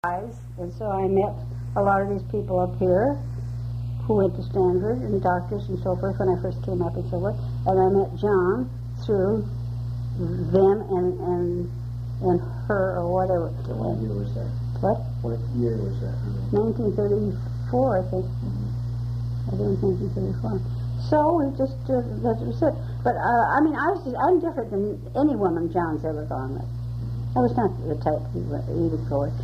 And so I met a lot of these people up here who went to Stanford and doctors and so forth when I first came up and so forth. And I met John through them and her or whatever. So what year was that? What? What year was that? 1934, I think. I think it was 1934. So we just, that was it. But, I'm different than any woman John's ever gone with. I was not the type he would go with.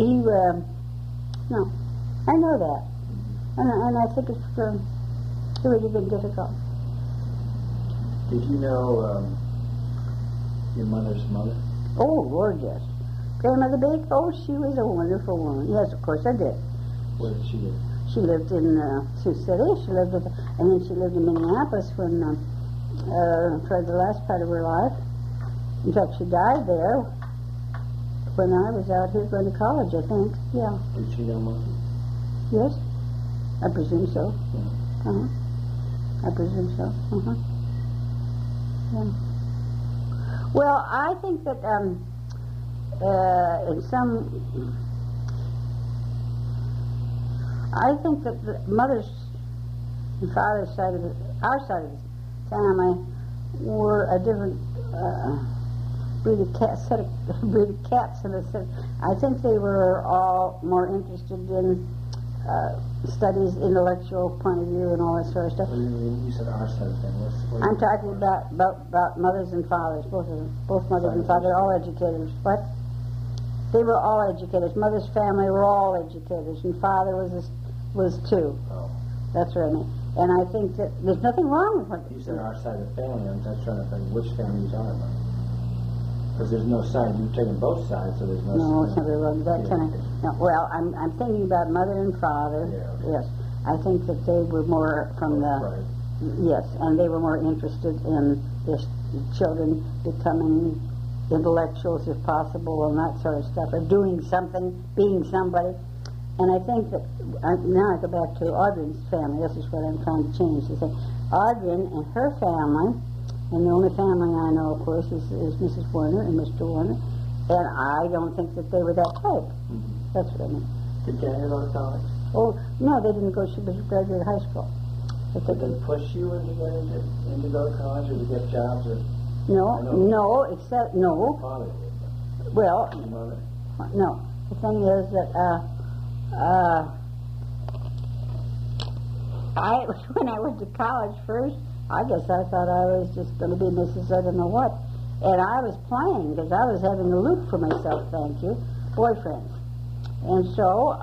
No, I know that. And I think it's really been difficult. Did you know your mother's mother? Oh, Lord, yes. Grandmother Bake? Oh, she was a wonderful woman. Yes, of course I did. Where did she live? She lived in Sioux City. And then she lived in Minneapolis for the last part of her life. In fact, she died there when I was out here going to college, I think. Yeah. Did she know Mother? Yes, I presume so. Yeah. I presume so. Yeah. Well, I think that I think that the mother's and father's side of our side of the family were a different breed of cats. In a sense, I think they were all more interested in studies, intellectual point of view, and all that sort of stuff. What do you mean? You said our side of the family. I'm talking about mothers and fathers, both of them, both mothers and fathers, all educators. What? They were all educators. Mother's family were all educators, and father was too. Oh. That's what I mean. And I think that there's nothing wrong with what you said. Our side of the family. I'm just trying to think which family you're talking about. Because there's no side. You've taken both sides, so there's no. No, it's not very wrong. That kind of. No, well, I'm thinking about mother and father. Yeah, okay. Yes, I think that they were more from the. Right. Yes, and they were more interested in their children becoming intellectuals, if possible, and that sort of stuff, or doing something, being somebody. And I think that now I go back to Audrey's family. This is what I'm trying to change. To say, Audrey and her family. And the only family I know, of course, is Mrs. Warner and Mr. Warner. And I don't think that they were that type. Mm-hmm. That's what I mean. Did Daniel go to college? Oh, no, they didn't go. She was graduated high school. Did they push you into go to college or to get jobs? Or No, except, no. Father did. Well, Your mother? No. The thing is that when I went to college first, I guess I thought I was just going to be Mrs. I don't know what. And I was playing because I was having a loop for myself, thank you, boyfriends. And so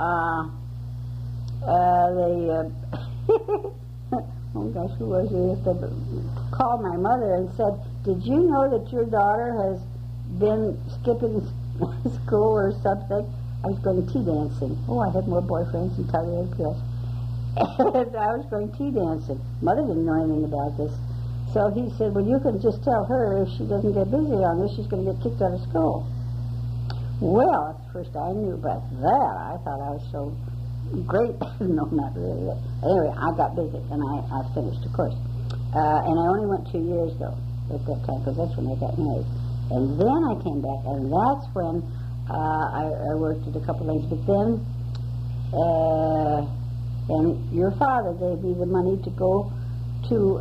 oh gosh, who was it? They called my mother and said, "Did you know that your daughter has been skipping school or something?" I was going tea dancing. Oh, I had more boyfriends than Tyler and Chris. And I was going tea dancing. Mother didn't know anything about this. So he said, "Well, you can just tell her if she doesn't get busy on this, she's going to get kicked out of school." Well, at first I knew about that. I thought I was so great. No, not really. Anyway, I got busy, and I finished, of course. And I only went 2 years, though, at that time, because that's when I got married. And then I came back, and that's when I worked at a couple things. But then, and your father gave me the money to go to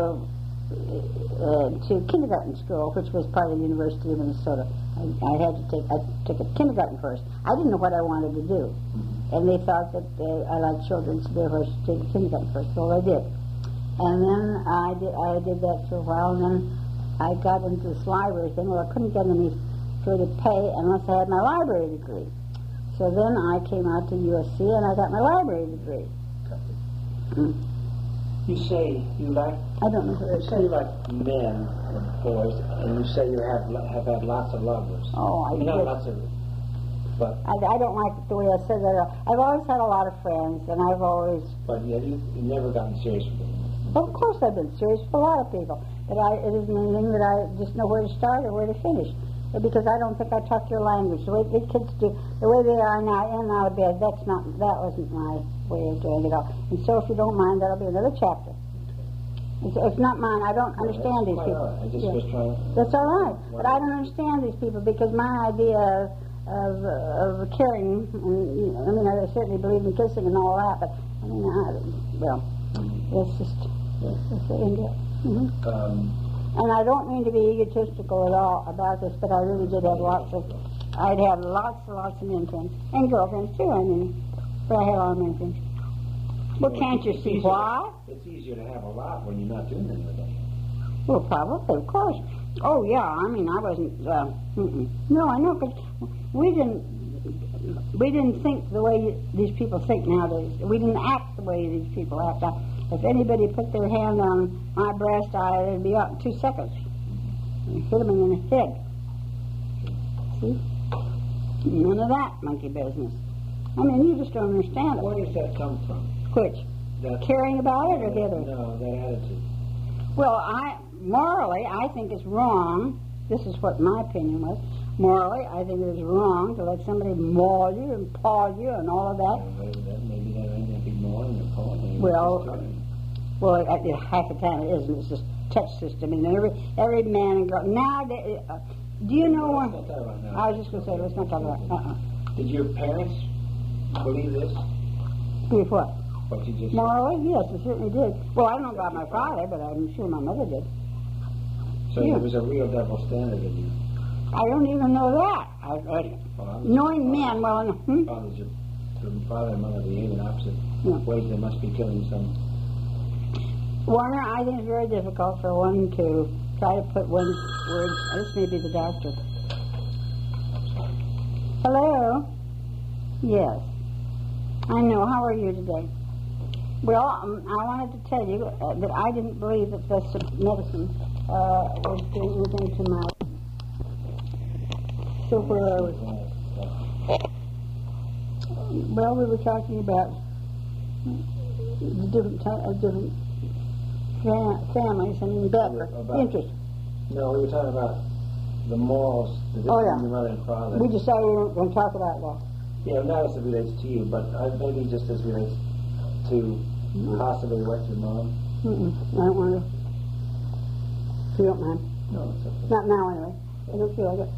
kindergarten school, which was part of the University of Minnesota. I took a kindergarten first. I didn't know what I wanted to do. And they thought that I liked children, so therefore I should take kindergarten first. So I did. And then I did that for a while, and then I got into this library thing. Well, I couldn't get any further pay unless I had my library degree. So then I came out to USC, and I got my library degree. You say you like. I don't know what You say you like men and boys, and you say you have had lots of lovers. Oh, I not did. lots of. But I don't like the way I said that. I've always had a lot of friends, and I've always. But yeah, you've never gotten serious with them. Of course, I've been serious with a lot of people, but it isn't anything that I just know where to start or where to finish. Because I don't think I talk your language. The way the kids do, the way they are now, in and out of bed, that wasn't my way of doing it all. And so, if you don't mind, that'll be another chapter. It's not mine. I don't understand these people. Right. I just was trying. That's all right. But I don't understand these people because my idea of caring. And, I mean, I certainly believe in kissing and all that, but I mean, it's just it's India. And I don't mean to be egotistical at all about this, but I really did have I'd have lots and lots of men friends and girlfriends too. I mean, but I had a lot of men friends. Well, can't you see why? It's easier to have a lot when you're not doing anything with them. Well, probably, of course. Oh, yeah, I mean, I wasn't, no, I know, because we didn't think the way these people think nowadays. We didn't act the way these people act. If anybody put their hand on my breast, it'd be out in 2 seconds. You hit them in the head. See? None of that monkey business. I mean, you just don't understand it. Where does that come from? Which? That, caring about it or the other? No, that attitude. Well, morally, I think it's wrong. This is what my opinion was. Morally, I think it was wrong to let somebody maul you and paw you and all of that. Maybe that ain't that big more than a paw. Well, half the time it isn't. It's just touch system. And every man and girl. Now, do you know what? I was just going to say, let's not talk about it. Did your parents believe this? Believe what? What you just morally, yes, it certainly did. Well, I don't know about my father, but I'm sure my mother did. So there was a real double standard in you. I don't even know that. Knowing men, Your father and mother behave in opposite ways. They must be killing some. Warner, I think it's very difficult for one to try to put one word. This may be the doctor. Hello? Yes. I know. How are you today? Well, I wanted to tell you that I didn't believe that this medicine was doing anything to my... So where are we? Well, we were talking about the different families and interest. No, we were talking about the morals, the difference between your mother and father. We decided we weren't going to talk about that. Yeah, not as it relates to you, but maybe just as relates to possibly what your mom. I don't want to. If you don't mind. No, it's okay. Not now, anyway. I don't feel like it.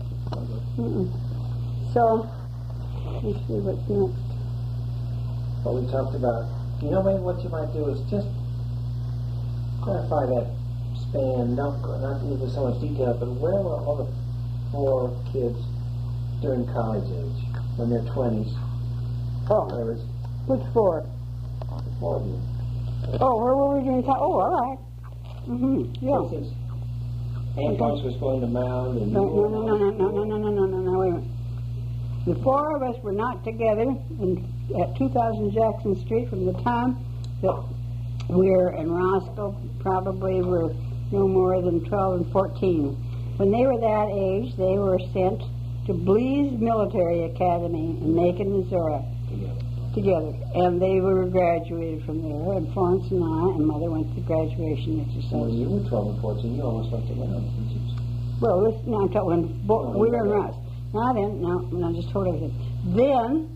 So, let's see what's next. Well, we talked about, maybe what you might do is just clarify that span, not into so much detail, but where were all the 4 kids during college age, when they're 20s? Oh, which 4? 4 of you. Oh, where were we during college? Oh, all right. Yeah. For instance, Aunt Bunch was going to Mound and No, wait a minute. The 4 of us were not together at 2000 Jackson Street from the time that Weir and Roscoe probably were no more than 12 and 14. When they were that age, they were sent to Blease Military Academy in Macon, Missouri, together. And they were graduated from there. And Florence and I and Mother went to graduation exercise. When you were 12 and 14, you almost went to Mound, didn't you? Well, I'm talking when Weir and Ross. Now then, I just told everything. Then,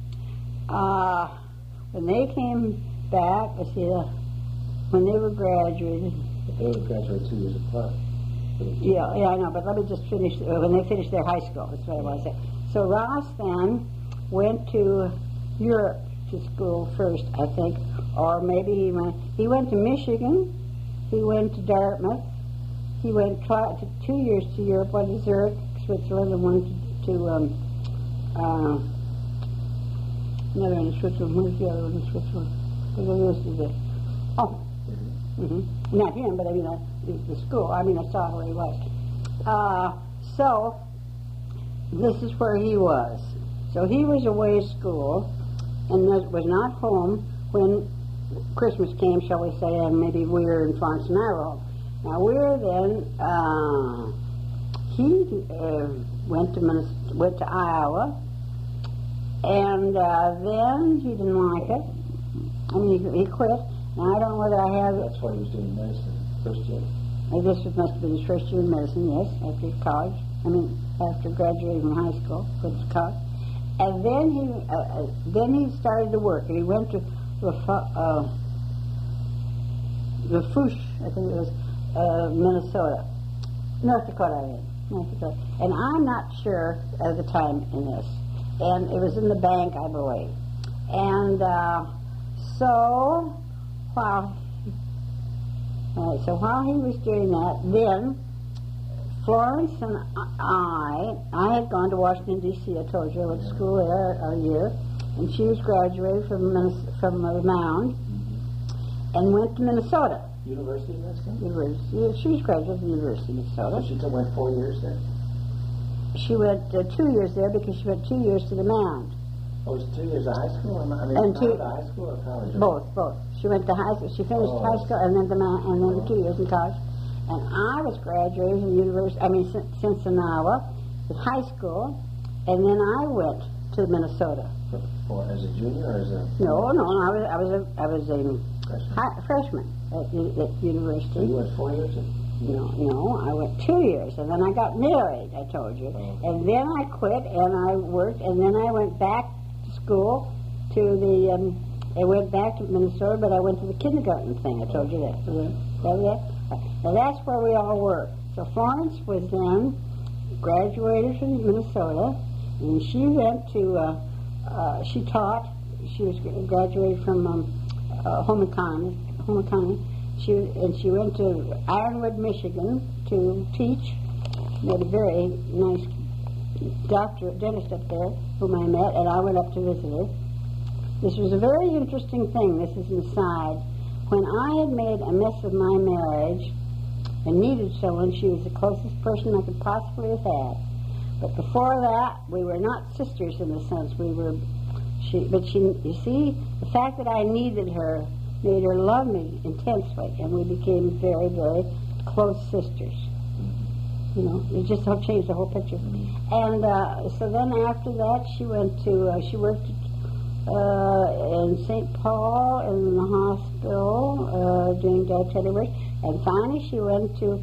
when they came back, when they were graduated. But they were graduated 2 years apart. Yeah, I know, but let me just finish, when they finished their high school, that's what I want to say. So Ross then went to Europe to school first, I think, or maybe he went to Michigan, he went to Dartmouth, he went 2 years to Europe, one to Zurich, Switzerland, and one to another one in Switzerland. Where's the other one in Switzerland? Not him, but I mean the school. I saw where he was. So this is where he was. So he was away at school and was not home when Christmas came, shall we say, and maybe Weir and Florence and I were home. Now Weir then he went to Iowa, and then he didn't like it. He quit. Now I don't know whether I have. That's why he was doing medicine first year. This must have been his first year in medicine, yes, after college. After graduating from high school, went to college, and then he started to work, and he went to Lafourche, I think it was, Minnesota, North Dakota, I mean. And I'm not sure at the time in this. And it was in the bank, I believe. And so while he was doing that, then Florence and I had gone to Washington, D.C., I told you. I went to school there a year. And she was graduated from the Mound and went to Minnesota. University of Minnesota? University. She was graduated from the University of Minnesota. So she went 4 years there? She went 2 years there because she went 2 years to the Mound. Oh, it was 2 years of high school? And high school or college? Both. She went to high school. She finished high school and then the Mound, and then 2 years in college. And I was graduated from the University, Cincinnati, with high school, and then I went to Minnesota. As a junior or as a... No, I was a freshman at university. So you went 4 years? No, I went 2 years, and then I got married, I told you. And then I quit, and I worked, and then I went back to school I went back to Minnesota, but I went to the kindergarten thing, I told you that. Now that's where we all were. So Florence was then graduated from Minnesota, and she went to, she taught, she was graduated from home economy. She went to Ironwood, Michigan to teach. We had a very nice dentist up there whom I met, and I went up to visit her. This was a very interesting thing. This is an aside. When I had made a mess of my marriage and needed someone, she was the closest person I could possibly have had. But before that, we were not sisters in the sense we were. You see, the fact that I needed her made her love me intensely, and we became very, very close sisters. You know, it just changed the whole picture. And so then after that, she went to, she worked in St. Paul in the hospital doing dietary work, and finally she went to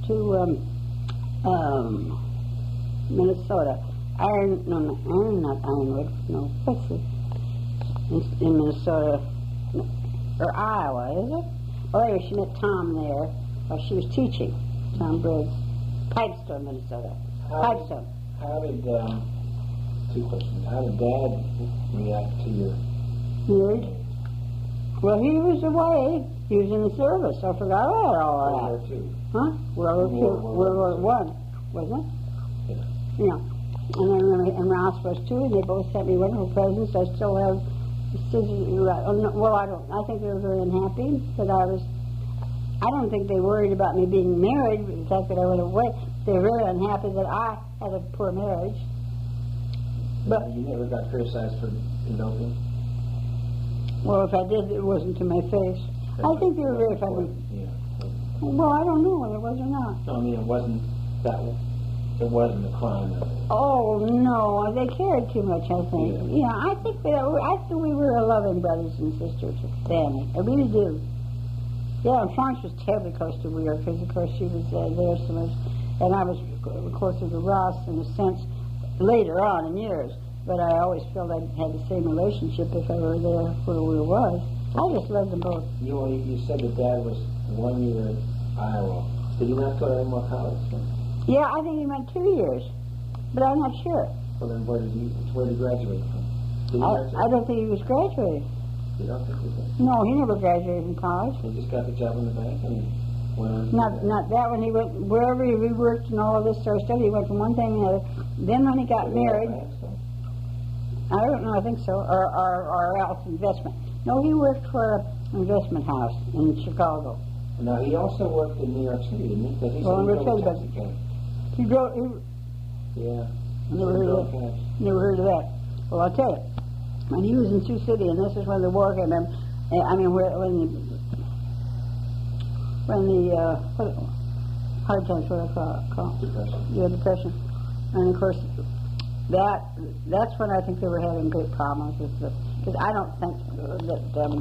Minnesota. Not Ironwood, no, what's it? In Minnesota, or Iowa, is it? Oh, anyway, she met Tom there while she was teaching, Tom Briggs, Pipestone, Minnesota. Pipestone. How did, two questions, how did Dad react to your marriage? Well, he was away. He was in the service. I forgot all that. World War II. Huh? World War I, wasn't it? Yeah. And I remember, and Ross was too, and they both sent me wonderful presents. I still have scissors. Well, I think they were very unhappy, but I don't think they worried about me being married, the fact that I went away. They were very unhappy that I had a poor marriage. But you never got criticized for eloping? Well, if I did, it wasn't to my face. I think they were very funny. Yeah. Well, I don't know whether it was or not. No, I mean, it wasn't a crime. Oh, no, they cared too much, I think. Yeah, I think we were a loving brothers and sisters family. I really do. Yeah, and Florence was terribly close to Weir, because, of course, she was there so much. And I was closer to Ross, in a sense, later on in years. But I always felt I had the same relationship if I were there where we was. I just loved them both. You said that Dad was 1 year in Iowa. Did he not go to any more college? Yeah, I think he went 2 years, but I'm not sure. Well, then where did he graduate from? I don't think he was graduated. You don't think he did? No, he never graduated from college. He just got the job in the bank and went on. Not that one. He went wherever he worked and all of this sort of stuff. He went from one thing to another. Then when he got married, I don't know. I think so, or else investment. No, he worked for an investment house in Chicago. Now he also worked in New York City, didn't he? Because he said he drove. Yeah. Never heard of that. Well, I'll tell you. When he was in Sioux City, and this is when the war came in, I mean, when the hard times, what I call it? Depression. Yeah, depression. And of course, that's when I think they were having great problems with because I don't think that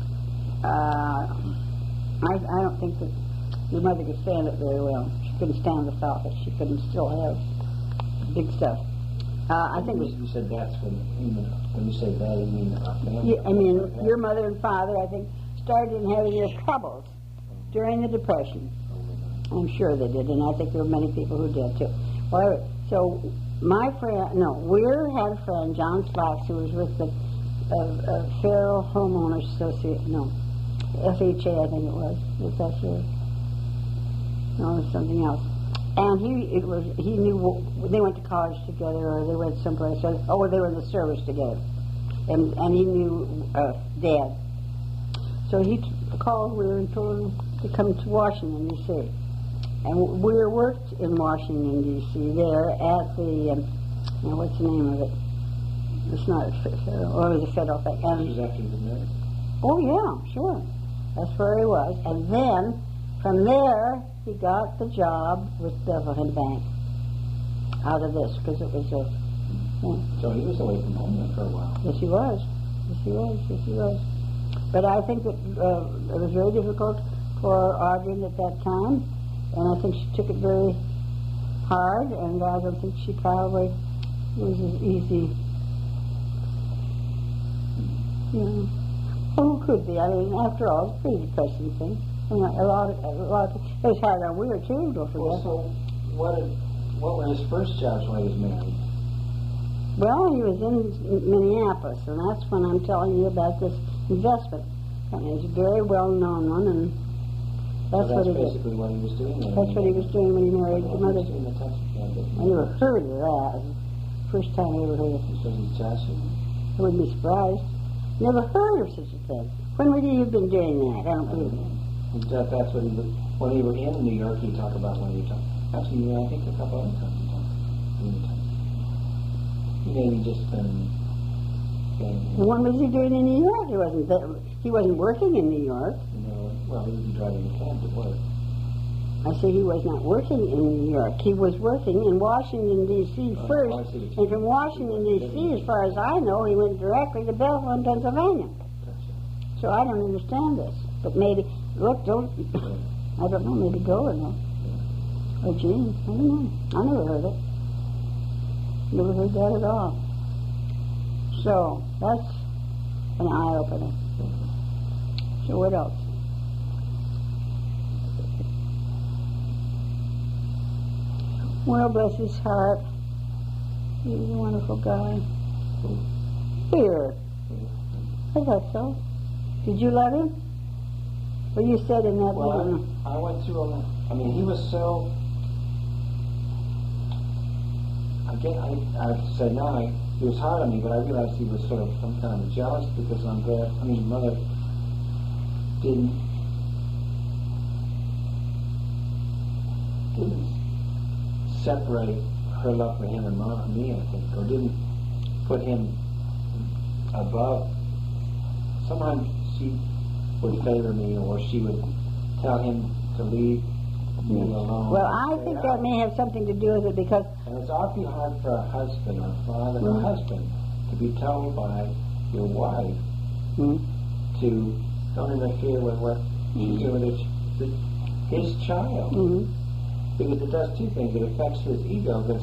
I don't think that your mother could stand it very well. She couldn't stand the thought that she couldn't still have big stuff. I think you said that's when you say that, you mean our family? Yeah, I mean, your mother and father, I think, started having their troubles during the Depression. I'm sure they did, and I think there were many people who did too. Well, so my friend, no, Weir had a friend, John Slacks, who was with the Federal Homeowners Association, no, FHA, I think it was. Was that sure? No, it was something else. And he knew, they went to college together, or they went someplace, or they were in the service together. And he knew Dad. So he called Weir and told him to come to Washington, D.C. And Weir worked in Washington, D.C. there at the, what's the name of it? It's not a federal, or it was a federal thing. And this was after you were married? Oh, yeah, sure. That's where he was. And then, from there, he got the job with Bethlehem Bank out of this, because it was a... Yeah. So he was away from home then for a while. Yes, he was. Yes, he was. Yes, he was. But I think that it was very difficult for Audrey at that time, and I think she took it very hard, and I don't think she probably was as easy. Yeah. Well, who could be? I mean, after all, it's a pretty depressing thing. You know, a lot of it was hard on Weir too. Don't forget. Well, so what were his first jobs when he was married? Well, he was in Minneapolis, and that's when I'm telling you about this investment. I mean, it's a very well-known one, and that's what he did. That's basically what he was doing. That's what he was doing when he married his mother. He was doing the Texarkana business. I never heard of that. First time I ever heard of it. So he's Texas. I wouldn't be surprised. Never heard of such a thing. When would he have been doing that? I don't believe it. That's what he was. When he were in New York, he talked about when he talked. Actually, I think a couple other times he talked. He maybe just been. When was he doing in New York? He wasn't there. He wasn't working in New York. No, well, he was driving a cab to work. I say he was not working in New York. He was working in Washington, D.C. first, and from Washington, D.C., as far as I know, he went directly to Bethlehem, Pennsylvania. So I don't understand this. But maybe, look, I don't know, maybe go or no. Or Gene, I don't know. I never heard it. Never heard that at all. So, that's an eye-opener. So what else? Well, bless his heart. He was a wonderful guy. Here. I thought so. Did you love him? Well, you said in that meeting. I went through him. I mean, he was so... I said no, he was hard on me, but I realized he was sort of some kind of jealous because Mother didn't separate her love for him and me, I think, or didn't put him above. Sometimes she would favor me, or she would tell him to leave me alone. Well, I think that may have something to do with it because... And it's awfully hard for a husband or father or husband to be told by your wife to don't interfere with what she's doing with his child. Because it does two things. It affects his ego because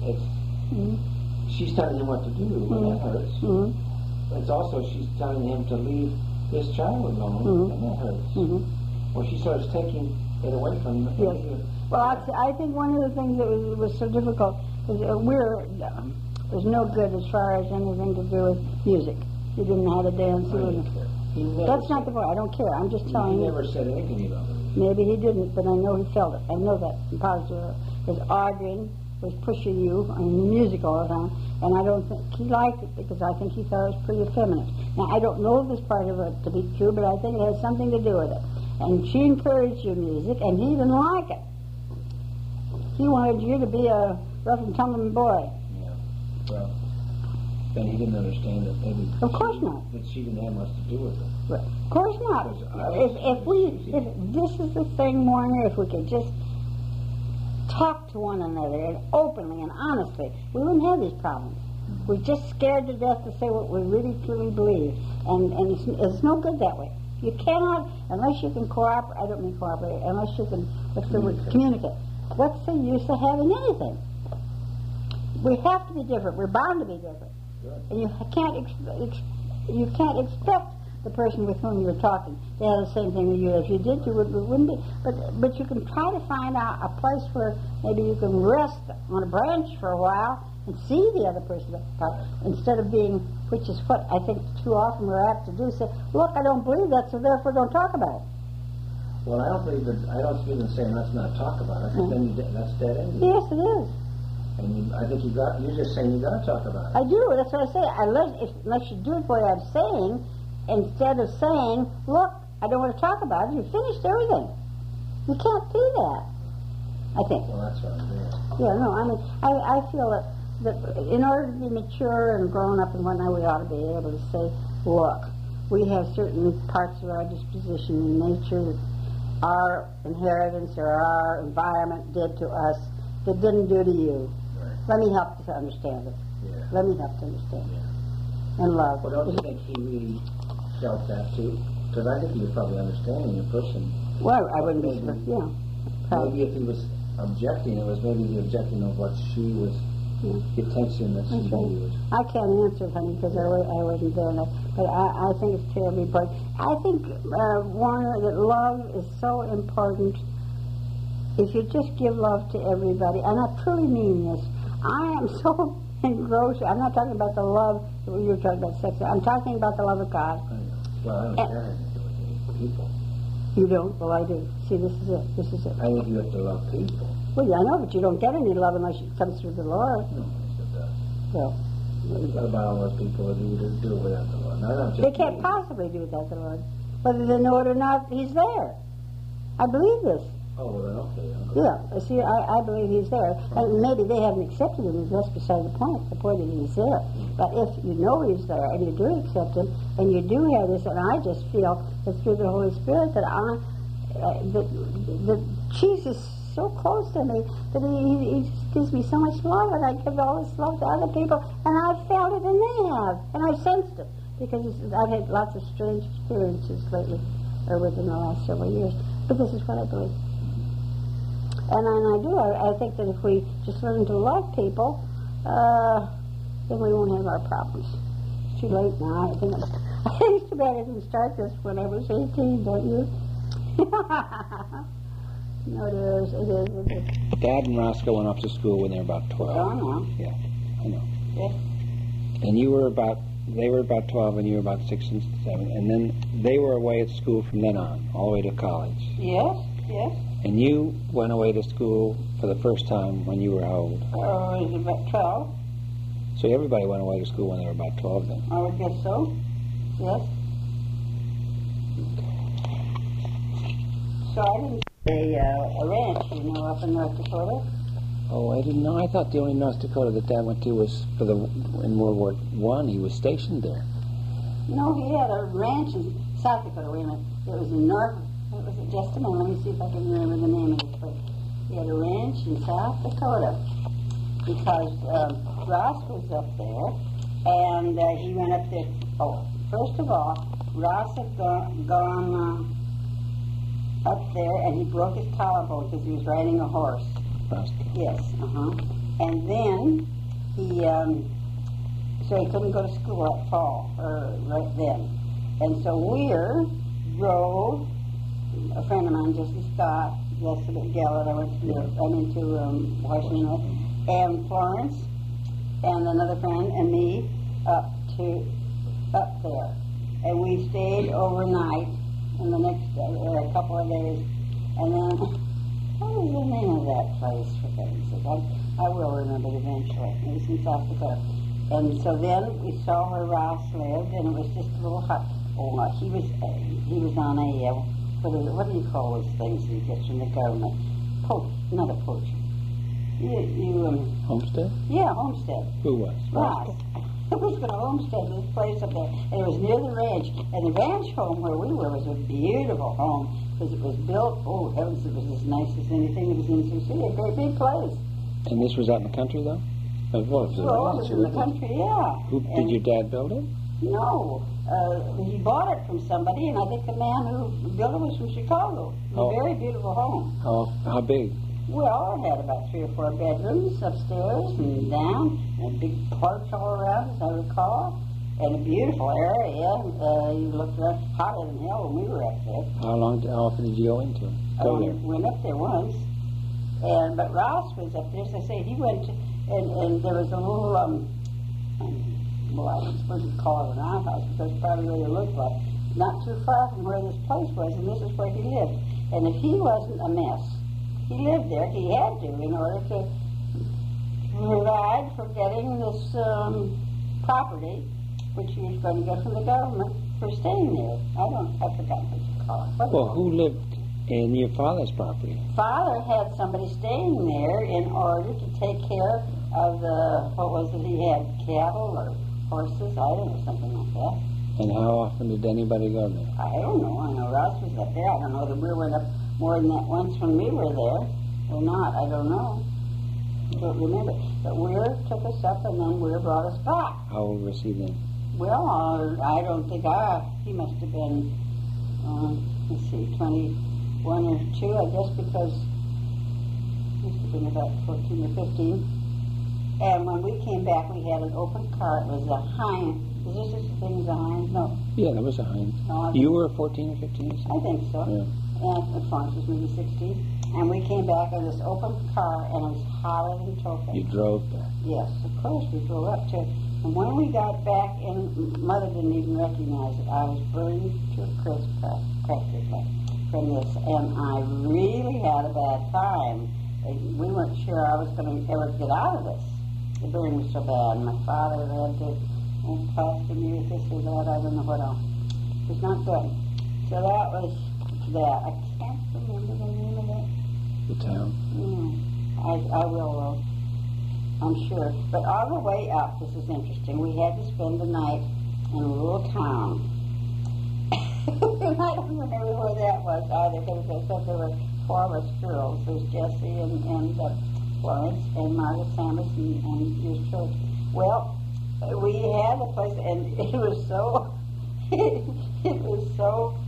she's telling him what to do, and that hurts. It's also she's telling him to leave his child alone, and that hurts. Well, she starts taking it away from him. Yes. Well, I think one of the things that was so difficult is was no good as far as anything to do with music. He didn't know how to dance. That's not the point. I don't care. I'm just telling you. He never said anything about it. Maybe he didn't, but I know he felt it. I know that I'm positive. Because Audrey was pushing you on the music all the time, and I don't think he liked it because I think he thought it was pretty effeminate. Now, I don't know this part of it to be true, but I think it has something to do with it. And she encouraged your music, and he didn't like it. He wanted you to be a rough and tumbling boy. Yeah. Well, then he didn't understand that maybe. Of course not. That she didn't have much to do with it. Right. Of course not. If this is the thing, Warner, if we could just talk to one another and openly and honestly, we wouldn't have these problems. We're just scared to death to say what we really truly believe, and it's no good that way. You cannot, unless you can cooperate. I don't mean cooperate. Unless you can, what's the word? Communicate. What's the use of having anything? We have to be different. We're bound to be different. And you can't expect the person with whom you're talking. They have the same thing with you. If you did, you wouldn't be. But you can try to find out a place where maybe you can rest on a branch for a while and see the other person, instead of being, which is what I think too often we're apt to do, say, look, I don't believe that, so therefore don't talk about it. Well, I don't believe that. I don't even saying let's not talk about it. Then that's dead end. Yes, it is. And I think you're just saying you got to talk about it. I do. That's what I say. Unless you do it the way I'm saying, instead of saying, look, I don't want to talk about it, you finished everything. You can't do that, I think. Well, that's what I'm doing. Yeah, no, I mean, I feel that in order to be mature and grown up and whatnot, we ought to be able to say, look, we have certain parts of our disposition in nature that our inheritance or our environment did to us that didn't do to you. Right. Let me help to understand it. Yeah. Let me help to understand it. Yeah. And love. Well, don't you think he really felt that too? Because I think he was probably understanding and pushing. Well, I wouldn't be sure. Yeah. Maybe if he was objecting, it was maybe the objecting of what she was, the attention that she needed. I can't answer, honey, because I wasn't there. But I think it's terribly important. I think, Warner, that love is so important. If you just give love to everybody, and I truly mean this, I am so engrossed. I'm not talking about the love that you're talking about sex. I'm talking about the love of God. Well, I don't share anything with people. You don't? Well, I do. See, this is it. This is it. I think you have to love people. Well, yeah, I know, but you don't get any love unless it comes through the Lord. No, it does. Well, what about all those people that you do it without the Lord? Not just they can't possibly do without the Lord. Whether they know it or not, He's there. I believe this. Oh, well, then okay. Yeah, see, I believe He's there. And maybe they haven't accepted Him, that's beside the point. The point is He's there. But if you know He's there and you do accept Him and you do have this, and I just feel that through the Holy Spirit that that Jesus is so close to me that he just gives me so much love, and I give all this love to other people, and I've felt it and they have, and I've sensed it, because I've had lots of strange experiences lately, or within the last several years, but this is what I believe. And I think that if we just learn to love people, then we won't have our problems. It's too late now. I think it's too bad I didn't start this when I was 18, don't you? No, it is. Dad and Roscoe went off to school when they were about 12. Oh, no. Yeah, I know. Yeah. And they were about 12 and you were about 6 and 7. And then they were away at school from then on, all the way to college. Yes, yes. And you went away to school for the first time when you were how old? I was about 12. So everybody went away to school when they were about 12 then? I would guess so. Yes. So I didn't a ranch, you know, up in North Dakota. Oh, I didn't know. I thought the only North Dakota that Dad went to was in World War I. He was stationed there. No, he had a ranch in South Dakota. Wait a minute. It was in North. It was just a minute. Let me see if I can remember the name of it. But he had a ranch in South Dakota because Ross was up there, and he went up there. Oh, first of all, Ross had gone up there, and he broke his collarbone because he was riding a horse. Roscoe. Yes, and then he, so he couldn't go to school that fall, or right then. And so Weir drove, a friend of mine, Jesse Scott, Jessica Gellert, I went to Washington, and Florence, and another friend, and me, up there. And we stayed overnight, and the next a couple of days, and then, what was the name of that place, for goodness sake? I will remember it eventually. It was in South Dakota. And so then we saw where Ross lived, and it was just a little hut. Oh, he was on a, what do you call those things that he gets from the government? Not a poach. Homestead? Yeah, homestead. Who was? Ross. It was going to homestead this place up there, and it was near the ranch. And the ranch home where we were was a beautiful home, because it was built, oh heavens, it was as nice as anything that was in Sioux City, a great big place. And this was out in the country, though? Well, it was in the country, yeah. Did your dad build it? No. He bought it from somebody, and I think the man who built it was from Chicago. It was a very beautiful home. How big? Well, it had about 3 or 4 bedrooms upstairs and down, and a big porch all around, as I recall. And a beautiful area. You looked up hotter than hell when we were up there. How often did you go into it? Go there? Went up there once. But Ross was up there, so I say he went to, and there was a little, well, I don't suppose you'd call it an outhouse, because that's probably what it looked like, not too far from where this place was, and this is where he lived. And if he wasn't a mess, he lived there, he had to, in order to provide for getting this property, which he was going to get from the government for staying there. I forgot what you call it. Well, who lived in your father's property? Father had somebody staying there in order to take care of the, what was it he had, cattle or horses, I don't know, something like that. And how often did anybody go there? I don't know. I know Ross was up there. I don't know that we went up more than that once when we were there or not. I don't know. I don't remember. But Weir took us up and then Weir brought us back. How old was he then? Well, I don't think he must have been, let's see, 21 or 2, I guess, because he must have been about 14 or 15. And when we came back, we had an open car. It was a Heinz. Is there such a thing as a Heinz? No. Yeah, there was a Heinz. No, You were 14 or 15 or something? I think so. Yeah. And Florence was maybe 16. And we came back in this open car, and it was hotter than token. You drove back? Yes, of course, we drove up to it. And when we got back in, Mother didn't even recognize it. I was burned to a crisp practically from this, and I really had a bad time. We weren't sure I was going to ever get out of this. The burn was so bad, and my father had to talk to me with this or that, I don't know what else. It was not good. So that was that. I can't remember the name of it. The town? I will, I'm sure. But on the way up, this is interesting, we had to spend the night in a little town. And I don't remember where that was either, because I said there were 4 of us girls. There's Jessie and Florence and Margaret Sanders and yours truly. Well, we had a place, and it was so, it was so,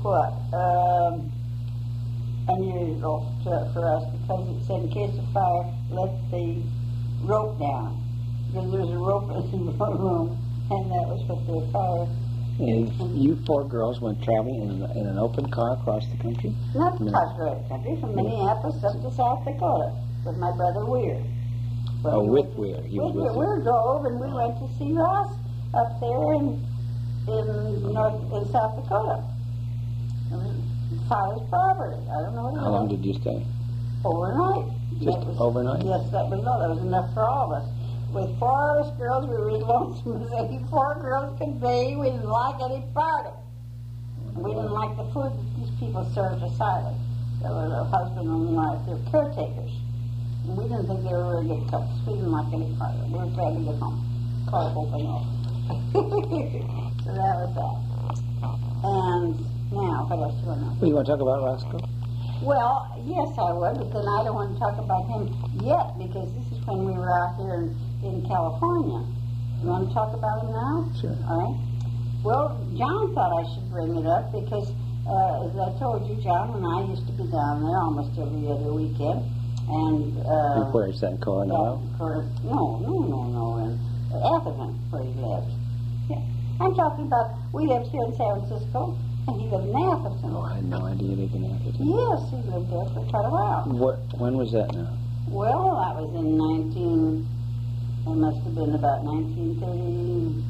unusual for us, because it said in case of fire, let the rope down. Because there was a rope in the room, and that was what the fire. And you 4 girls went traveling in an open car across the country? Not across the country, from Minneapolis up to South Dakota, with my brother Weir. Oh, with Weir. He was with you. We drove, and we went to see Ross up there in South Dakota. It was father's property. I don't know what it was. How long did you stay? Overnight. Just overnight? Yes, that was all. That was enough for all of us. With 4 of us girls, we were as lonesome as any 4 girls could be. We didn't like any part of it. We didn't like the food that these people served us either. There was a husband and wife. They were caretakers. And we didn't think they were very good cooks. We didn't like any part of it. We were glad to get home. Call the whole thing off. So that was that. And now, what else do you want to know? Well, you want to talk about Roscoe? Well, yes, I would, but then I don't want to talk about him yet, because this is when we were out here in California. You want to talk about him now? Sure. All right. Well, John thought I should bring it up because, as I told you, John and I used to be down there almost every other weekend. And where is that, Coronado? No, in Atherton, where he lived. Yeah. I'm talking about, we lived here in San Francisco, and he lived in Atherton. Oh, I had no idea he lived in Atherton. Yes, he lived there for quite a while. When was that now? Well, that was in it must have been about 1930,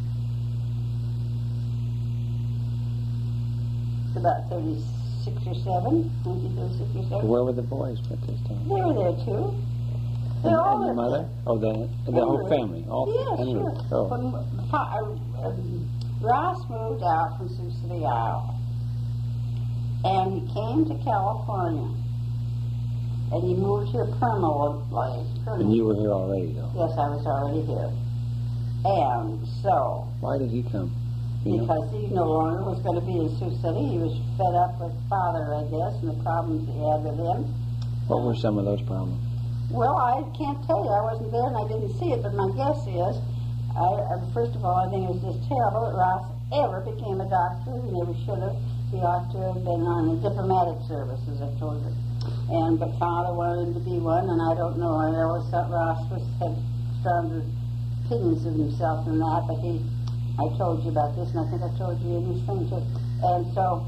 it's about 36 or 7, 1936 or 7. Where were the boys at this time? They were there too. And your mother? Oh, the whole family? All yes, Henry. sure. Oh. When Ross moved out from Sioux City, Iowa, and he came to California, and he moved here permanently. And you were here already, though? Yes, I was already here. And so... Why did he come? Because he no longer was going to be in Sioux City. He was fed up with Father, I guess, and the problems he had with him. What were some of those problems? Well, I can't tell you. I wasn't there and I didn't see it, but my guess is, first of all, I think it was just terrible that Ross ever became a doctor. He never should have. He ought to have been on the diplomatic service, as I told you. But Father wanted him to be one, and I don't know. I always thought Ross had stronger opinions of himself than that, but he I told you about this, and I think I told you in this thing too. And so,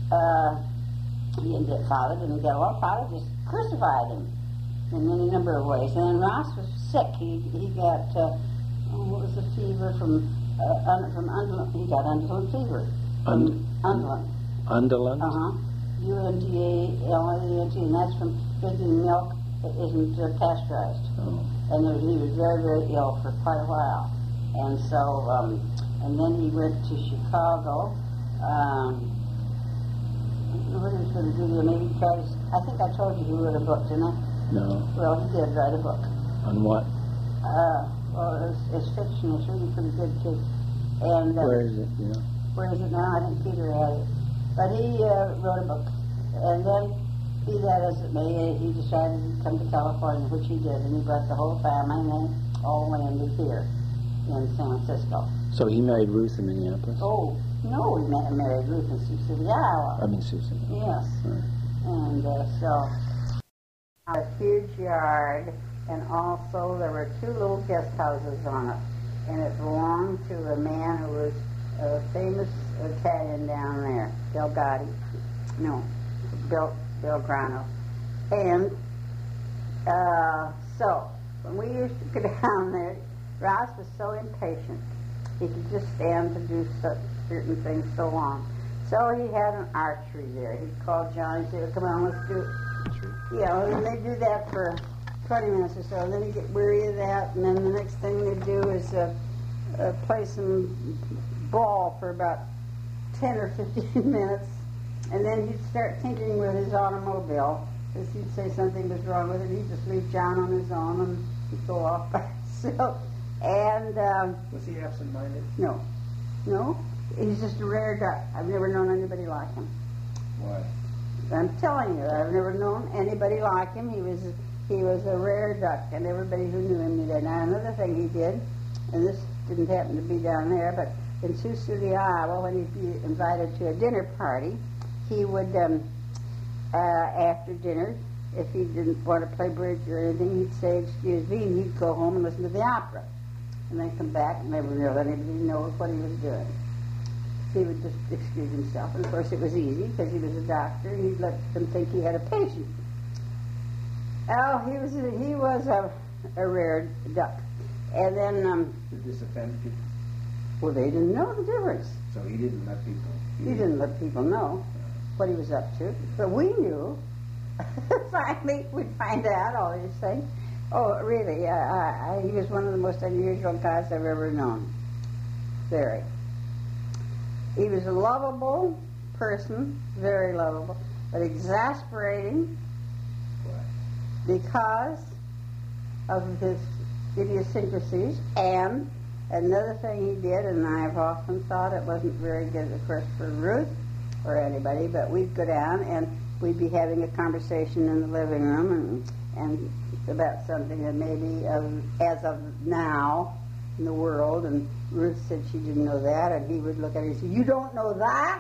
Father didn't get along. Father just crucified him in any number of ways. And then Ross was sick. He got, what was the fever from Undulant? He got Undulant fever. Undulant. Undulant? U-N-D-A-L-A-N-T, and that's from drinking milk that isn't pasteurized. Oh. And he was very, very ill for quite a while. And so, and then he went to Chicago. I don't know what he was going to do there. Maybe try to, I think I told you he wrote a book, didn't I? No. Well, he did write a book. On what? Well, it's fiction. It's really pretty good, too. And where is it, you know? Where is it now? I think Peter had it. But he wrote a book. And then, be that as it may, he decided to come to California, which he did. And he brought the whole family, and they all landed here in San Francisco. So he married Ruth in Minneapolis? Oh, no, he married Ruth in Sioux City, Iowa. I mean, Susan. Yes. Right. And so, a huge yard, and also there were 2 little guest houses on it. And it belonged to a man who was a famous Italian down there, Bill Grano. And so, when we used to go down there, Ross was so impatient. He could just stand to do certain things so long. So he had an archery there. He'd call John and say, come on, let's do it. And they do that for 20 minutes or so. And then he'd get weary of that, and then the next thing they'd do is play some ball for about 10 or 15 minutes. And then he'd start tinkering with his automobile. Because he'd say something was wrong with it. He'd just leave John on his own, and he'd go off by himself. And was he absent-minded? No. He's just a rare duck. I've never known anybody like him. Why? I'm telling you, I've never known anybody like him. He was a rare duck, and everybody who knew him knew that. Now, another thing he did, and this didn't happen to be down there, but in Sioux City, Iowa, when he'd be invited to a dinner party, he would, after dinner, if he didn't want to play bridge or anything, he'd say, excuse me, and he'd go home and listen to the opera. And then come back and never let anybody know what he was doing. He would just excuse himself. And of course it was easy because he was a doctor, and he'd let them think he had a patient. Oh, he was a rare duck. And then did this offend people? Well, they didn't know the difference. So he didn't let people. He didn't let people know what he was up to. But we knew. Finally, we'd find out all these things. Oh, really? He was one of the most unusual guys I've ever known. Very. He was a lovable person, very lovable, but exasperating. Why? Because of his idiosyncrasies. And another thing he did, and I've often thought it wasn't very good, of course, for Ruth or anybody, but we'd go down and we'd be having a conversation in the living room and about something that maybe as of now in the world, and Ruth said she didn't know that, and he would look at her and say, you don't know that?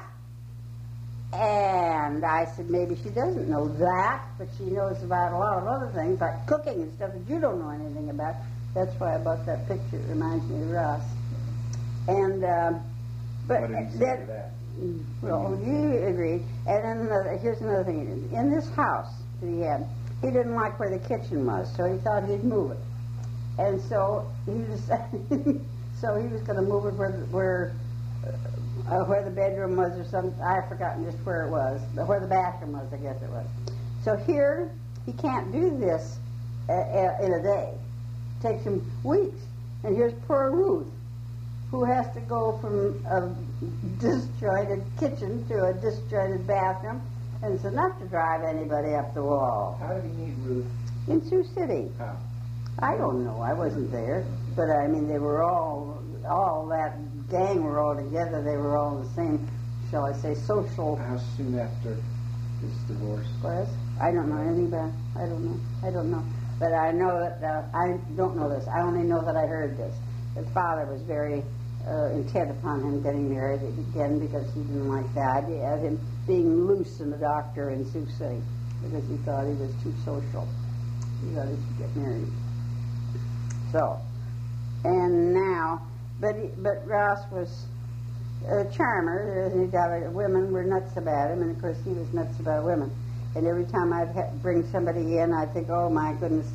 And I said, maybe she doesn't know that, but she knows about a lot of other things, like cooking and stuff that you don't know anything about. That's why I bought that picture. It reminds me of Ross. And, but what did he say to that? Well, you agreed. And then here's another thing he did. In this house that he had, he didn't like where the kitchen was, so he thought he'd move it. And so he decided, so he was going to move it where the bedroom was or something. I've forgotten just where it was, where the bathroom was, I guess it was. So here, he can't do this in a day. It takes him weeks. And here's poor Ruth, who has to go from a disjointed kitchen to a disjointed bathroom, and it's enough to drive anybody up the wall. How did he meet Ruth? In Sioux City. How? I don't know. I wasn't there. But, I mean, they were all that gang were all together. They were all in the same, shall I say, social... How soon after his divorce? Was? I don't know anything about it. I don't know. But I know that, I don't know this. I only know that I heard this. His father was very intent upon him getting married again because he didn't like the idea of him being loose and a doctor in Sioux City because he thought he was too social. He thought he should get married. So, and now, but Ross was a charmer. There isn't any doubt. Women were nuts about him, and of course he was nuts about women. And every time I'd bring somebody in, I'd think, oh my goodness.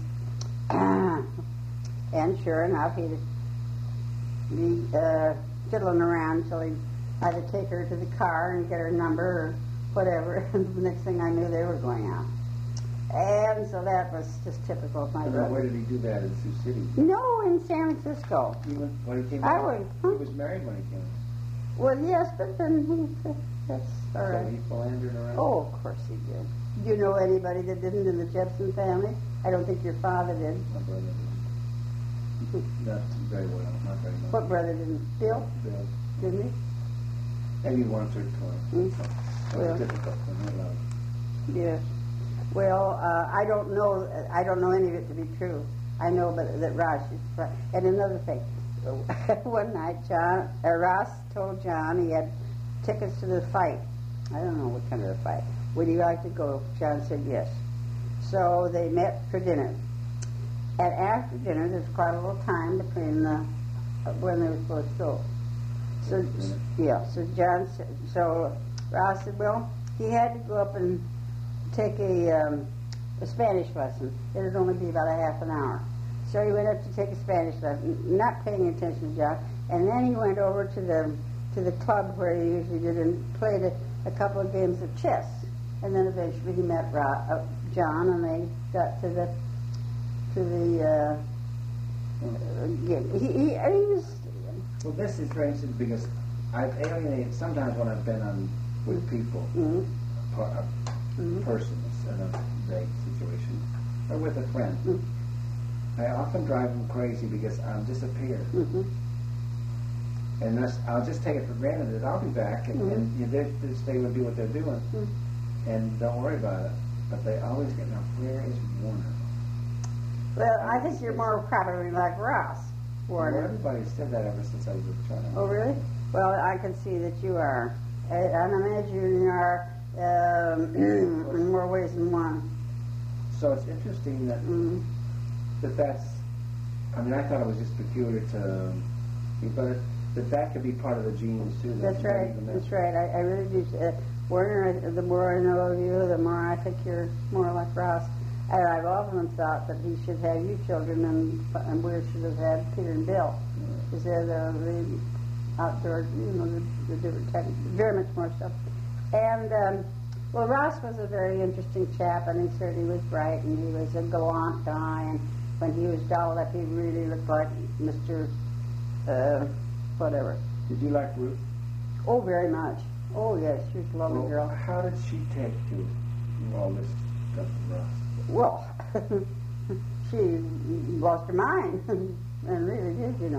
And sure enough, he'd be fiddling around until he'd either take her to the car and get her number or whatever. And the next thing I knew, they were going out. And so that was just typical of my brother. Where did he do that? In Sioux City? No, in San Francisco. When he came I out? would, huh? He was married when he came out. Well, yes, but then that's all So right. he philandered around? Oh, of course he did. Do you know anybody that didn't in the Jepson family? I don't think your father did. My brother didn't. Not very well, not very much. What brother didn't? Bill? Bill. Didn't he? Maybe once or twice. Mm. That Well. was difficult for me, love. Yes. Well, I don't know any of it to be true. I know that Ross is. And another thing, one night Ross told John he had tickets to the fight. I don't know what kind of a fight. Would he like to go? John said yes. So they met for dinner. And after dinner, there's quite a little time between when they were supposed to go. So yeah. So Ross said, well, he had to go up and take a Spanish lesson. It would only be about a half an hour. So he went up to take a Spanish lesson, not paying attention to John. And then he went over to the club where he usually did and played a couple of games of chess. And then eventually he met John, and they got to the game. He was. Well, this is very interesting because I've alienated, sometimes when I've been with people, persons in a vague situation, or with a friend, I often drive them crazy because I'll disappear. And I'll just take it for granted that I'll be back, and they would do what they're doing, and don't worry about it. But they always get, now, where is Warner? Well, I think you're more probably like Ross, Warner. Well, everybody said that ever since I was a child. Oh, really? Well, I can see that you are. And I imagine you are in more ways than one. So it's interesting that that's. I mean, I thought it was just peculiar to, but that could be part of the genes too. That's right. That's right. I really do. Warner, the more I know of you, the more I think you're more like Ross. And I've often thought that he should have you children, and we should have had Peter and Bill, because they're the outdoor, the different type, very much more stuff. And well, Ross was a very interesting chap, and he certainly was bright, and he was a gallant guy. And when he was dolled up, he really looked like Mr. Whatever. Did you like Ruth? Oh, very much. Oh, yes, she was a lovely girl. How did she take to all this stuff with Ross? Well, she lost her mind, and really did,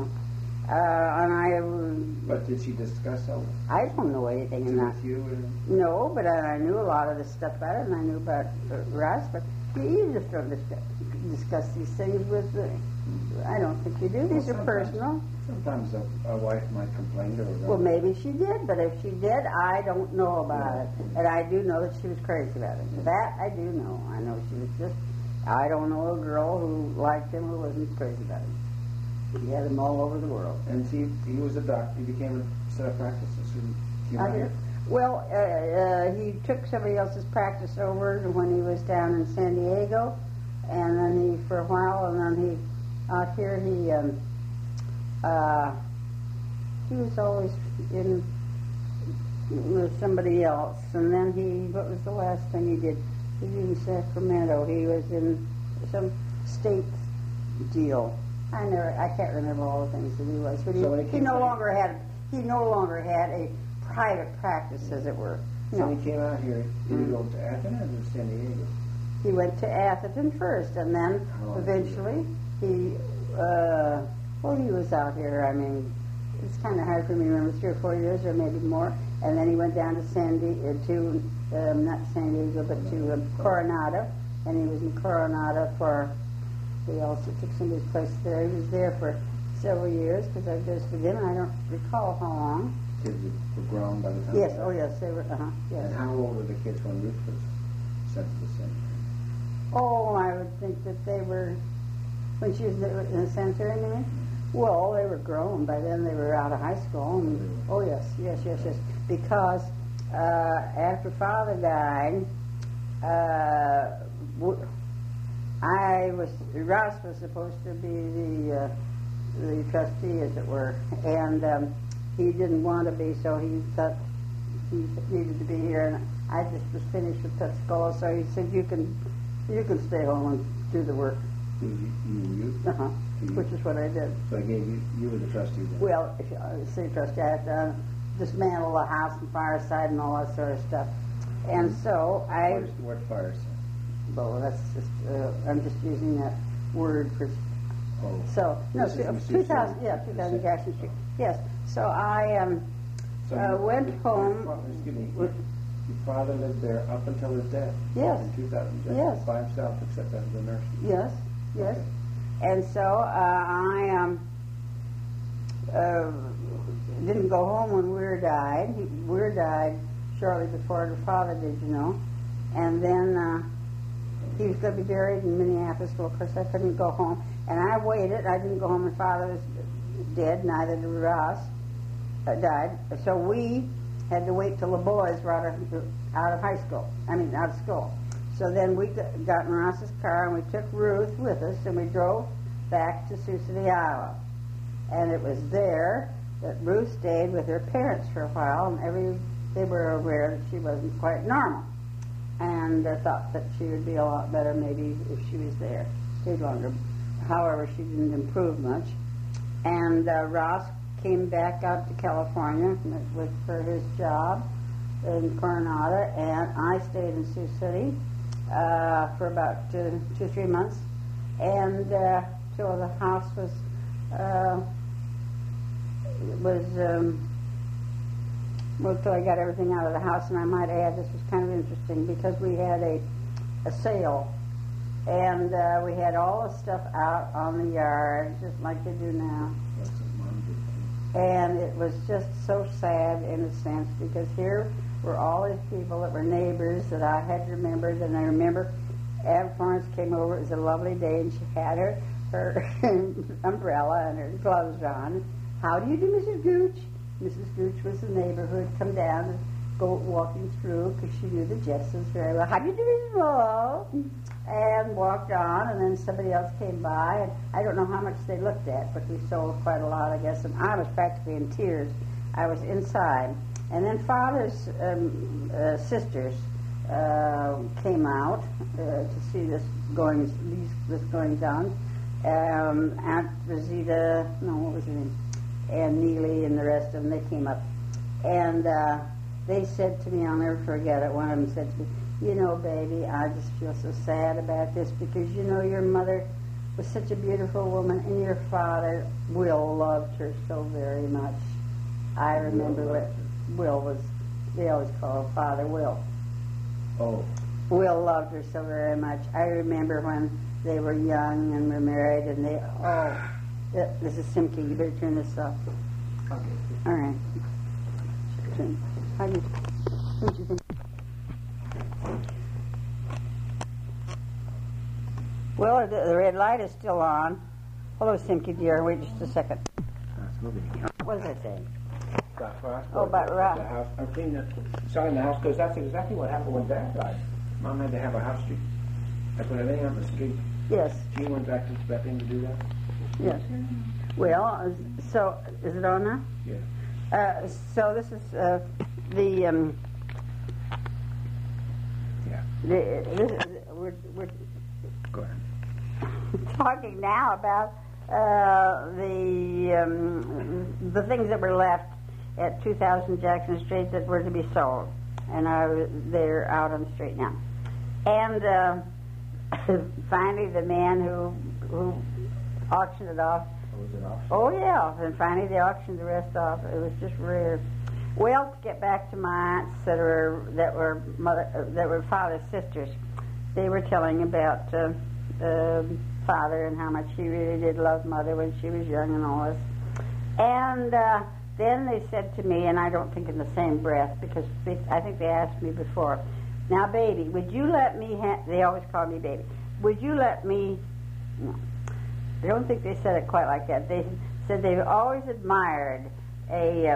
And But did she discuss all this I don't know anything in that. with you? No, but I knew a lot of the stuff about it, and I knew about Ross, but you just don't discuss these things with I don't think you do. These are personal. Sometimes a wife might complain to her. Well, maybe she did, but if she did, I don't know about it. And I do know that she was crazy about it. That I do know. I know she was just, I don't know a girl who liked him who wasn't crazy about him. He had them all over the world. And he was a doctor. He became a set of practices. Well, he took somebody else's practice over when he was down in San Diego, and then he, for a while, and then he, out here, he was always in with somebody else, and then what was the last thing he did? He was in Sacramento. He was in some state deal. I can't remember all the things that he was, but he no longer had a private practice, as it were. So when he came out here, did he go to Athens or San Diego? He went to Atherton first, and then eventually he was out here. I mean, it's kind of hard for me to remember, 3 or 4 years, or maybe more. And then he went down to not San Diego, but to Coronado, and he was in Coronado he also took somebody's place there. He was there for several years, because I visited him, and I don't recall how long. Kids were grown by the time. Yes, yes, they were. Yes. And how old were the kids when Ruth was sent to the cemetery? Oh, I would think that they were, when she was in the cemetery, you mean? Well, they were grown by then. They were out of high school. And, oh yes. Because after Father died, Ross was supposed to be the trustee, as it were, and he didn't want to be, so he thought he needed to be here. And I just was finished with Tuscola, so he said, "You can stay home and do the work." You? Uh-huh. Which is what I did. So I gave you were the trustee then? Well, if city trustee, I had to dismantle the house and fireside and all that sort of stuff. And so What fireside? well, that's just, I'm just using that word for, Oh. so, no, This is in 2000, Sioux yeah, City. 2000 Jackson Street. Yes, so I went home. Excuse me. Your father lived there up until his death? Yes. In 2000 Jackson? Yes. By himself, except as a nurse? Yes. And so I didn't go home when Weir died. Weir died shortly before her father did, you know. And then he was going to be buried in Minneapolis. Well, of course, I couldn't go home. And I waited. I didn't go home when Father was dead. Neither did Ross. Died. So we had to wait till the boys were out of school. So then we got in Ross's car and we took Ruth with us and we drove back to Sioux City, Iowa. And it was there that Ruth stayed with her parents for a while, and they were aware that she wasn't quite normal. And they thought that she would be a lot better maybe if she was there, stayed longer. However, she didn't improve much. And Ross came back out to California for his job in Coronado, and I stayed in Sioux City for about 2-3 months, and till the house was till I got everything out of the house. And I might add, this was kind of interesting because we had a sale, and we had all the stuff out on the yard, just like they do now. That's what Mom did. And it was just so sad in a sense, because here were all these people that were neighbors that I had remembered. And I remember Aunt Florence came over. It was a lovely day, and she had her umbrella and her gloves on. "How do you do, Mrs. Gooch?" Mrs. Gooch was the neighbor who had come down and go walking through because she knew the Jessens very well. "How do you do, Mrs. Rollo?" And walked on, and then somebody else came by, and I don't know how much they looked at, but we sold quite a lot, I guess, and I was practically in tears. I was inside. And then Father's sisters came out to see this goings on. Aunt Rosita, what was her name? And Neely and the rest of them, they came up. And they said to me, I'll never forget it, one of them said to me, "You know, baby, I just feel so sad about this because, you know, your mother was such a beautiful woman and your father, Will, loved her so very much." I remember what Will was, they always call Father Will. Oh. Will loved her so very much. I remember when they were young and were married, and this is Simke, you better turn this off. Okay. All right. What do you think? Well, the red light is still on. Hello, Simke, dear. Wait just a second. What was I saying? About Ross. Oh, about Ross. The house. I'm selling the house because that's exactly what happened when Dad died. Mom had to have a house street. I put everything on the street. Yes. She went back to Bethany to do that. Yes. Well, so is it on now? Yeah. So this is we're Go ahead. talking now about the things that were left at 2000 Jackson Street that were to be sold, and they're out on the street now. And finally, the man who auctioned it off. Was it auction? Oh yeah, and finally they auctioned the rest off. It was just rare. Well, to get back to my aunts that were Father's sisters, they were telling about Father and how much he really did love Mother when she was young and all this. And then they said to me, and I don't think in the same breath, because I think they asked me before, "Now, baby, would you let me they always called me baby. "Would you let me..." No. I don't think they said it quite like that. They said they've always admired a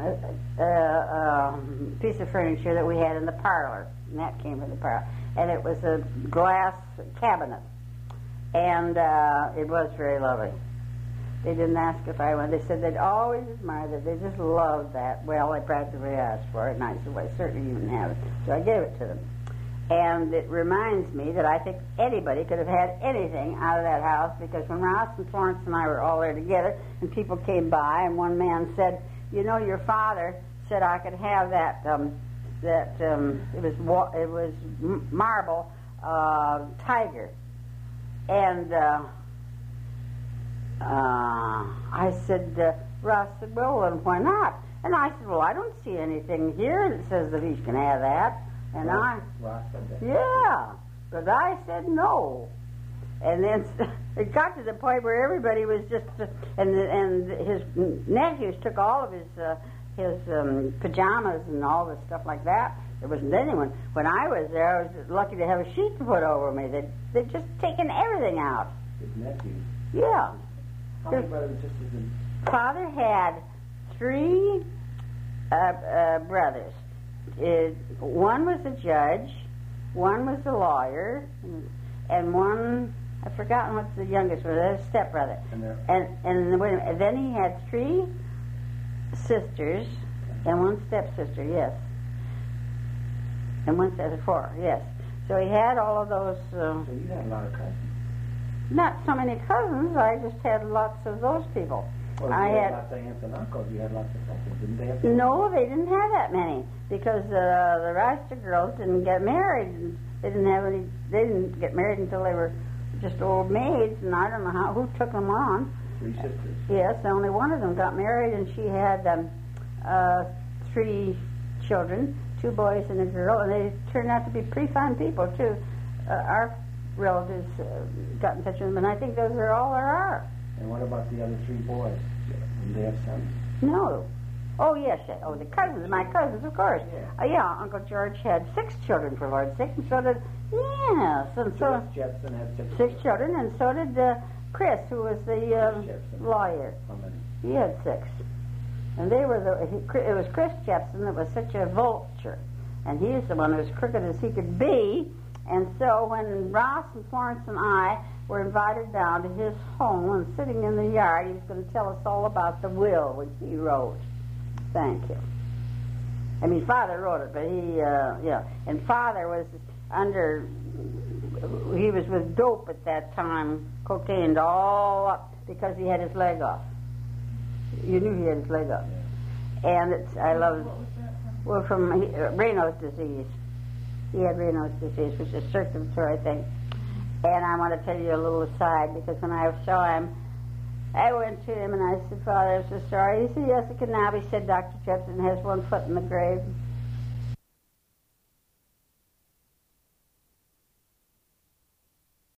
piece of furniture that we had in the parlor, and that came from the parlor, and it was a glass cabinet, and it was very lovely. They didn't ask if I wanted. They said they'd always admired it. They just loved that. Well, I practically asked for it, and I said, well, I certainly even have it. So I gave it to them. And it reminds me that I think anybody could have had anything out of that house, because when Ross and Florence and I were all there together, and people came by, and one man said, you know, your father said I could have that, it was marble tiger. And I said, Ross said, well, then why not? And I said, well, I don't see anything here that says that he can have that. And Ross said that. yeah, but I said no. And then it got to the point where everybody was just, and his nephews took all of his pajamas and all the stuff like that. There wasn't anyone. When I was there, I was lucky to have a sheet put over me. They'd just taken everything out. His nephew. Yeah. How many brothers and sisters did? Father had 3 brothers. One was a judge, one was a lawyer, and one, I've forgotten what the youngest was, a stepbrother. And wait a minute, then he had 3 sisters and 1 stepsister, yes. And 1 stepsister, 4, yes. So he had all of those. So you had a lot of cousins. Not so many cousins, I just had lots of those people. Well, I you had lots of aunts and uncles. You had lots of cousins, didn't they? Have No, they didn't have that many, because the rest of girls didn't get married. They didn't have any. They didn't get married until they were just old maids, and I don't know who took them on. 3 sisters. Yes, only one of them got married, and she had 3 children, 2 boys and a girl, and they turned out to be pretty fine people too. Our relatives got in touch with them, and I think those are all there are. And what about the other 3 boys? Did they have sons? No. Oh, yes. Oh, the cousins, my cousins, of course. Yeah. Yeah, Uncle George had 6 children, for Lord's sake, and so did, yes, and so, George Jepson had 6 children, and so did Chris, who was the lawyer. How many? He had 6. And they were it was Chris Jepson that was such a vulture, and he was the one who was crooked as he could be. And so when Ross and Florence and I were invited down to his home and sitting in the yard, he was going to tell us all about the will which he wrote. Thank you. I mean, Father wrote it, but he, and Father was he was with dope at that time, cocaine all up, because he had his leg off. You knew he had his leg off. And I love it. From Raynaud's disease. He had Raynaud's disease, which is circulatory thing. And I want to tell you a little aside, because when I saw him, I went to him and I said, Father, I'm so sorry. He said, yes, it can now be said. Dr. Jepson has 1 foot in the grave.